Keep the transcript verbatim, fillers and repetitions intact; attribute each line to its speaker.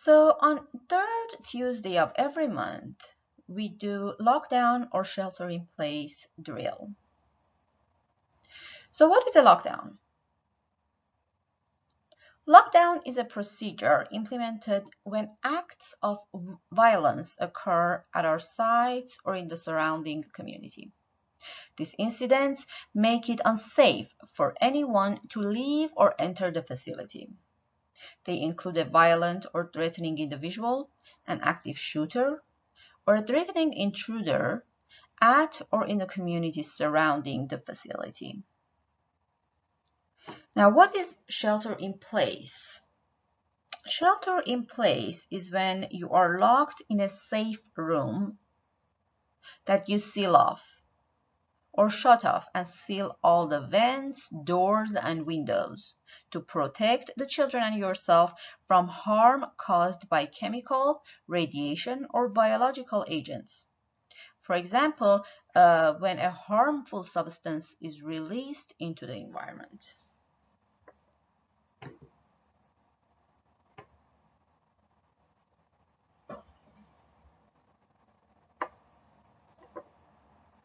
Speaker 1: So on third Tuesday of every month, we do lockdown or shelter in place drill. So what is a lockdown? Lockdown is a procedure implemented when acts of violence occur at our sites or in the surrounding community. These incidents make it unsafe for anyone to leave or enter the facility. They include a violent or threatening individual, an active shooter, or a threatening intruder at or in the community surrounding the facility. Now, what is shelter in place? Shelter in place is when you are locked in a safe room that you seal off or shut off and seal all the vents, doors, and windows to protect the children and yourself from harm caused by chemical, radiation, or biological agents. For example, uh, when a harmful substance is released into the environment.